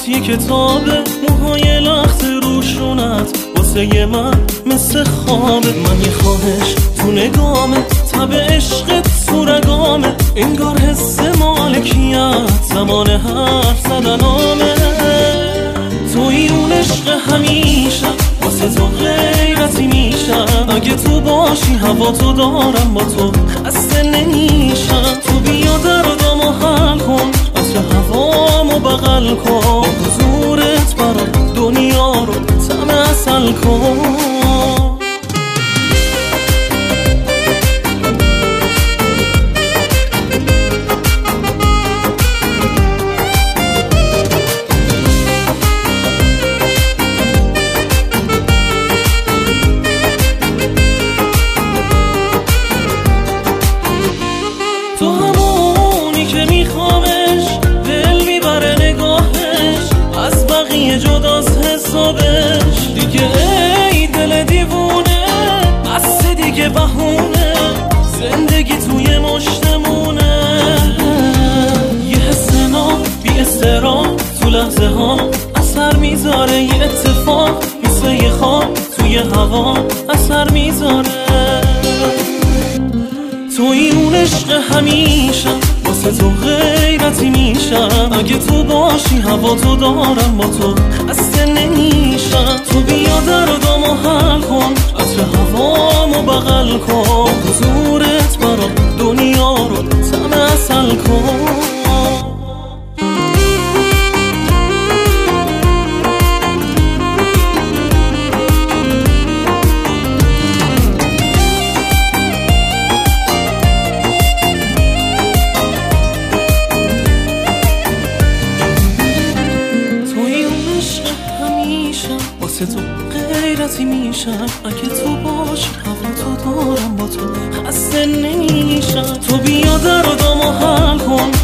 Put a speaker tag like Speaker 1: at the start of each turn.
Speaker 1: موهات یه کتابه، موهای لخت روشونت واسه من مثل خوابه. من یه خواهش تو نگامه، تب عشقت تو رگامه، انگار حس مالکیت زمان حرف زدنامه. توی اون عشق همیشه، واسه تو غیرتی میشم. اگه تو باشی هوا تو دارم، با تو خسته نمیشم. تو بیا در و دامو حل کن، عطر هوامو بغل کن، حضورت برام دنیا رو طعم عسل کن. تو همونی که میخوامش، دل میبره نگاهش، از بقیه جداست حسابش. دیگه ای دل دیوونه، بس دیگه بهونه، زندگی توی مشتمونه. یه حس نام بی استرام تو لحظه ها اثر میذاره، یه اتفاق مثل یه خواب توی هوا اثر میذاره. توی اون عشق همیشه، واسه تو غیرتی میشم. اگه تو باشی هوا تو دارم، با تو خسته نمیشم. تو بیا در و دامو حل کن، عطر هوامو بغل کن، حضورت برام دنیا رو طعم عسل کن. واسه تو غیرتی میشم. اگه تو باشی هوا تو دارم، با تو خسته نمیشم. تو بیا در و دامو حل کن،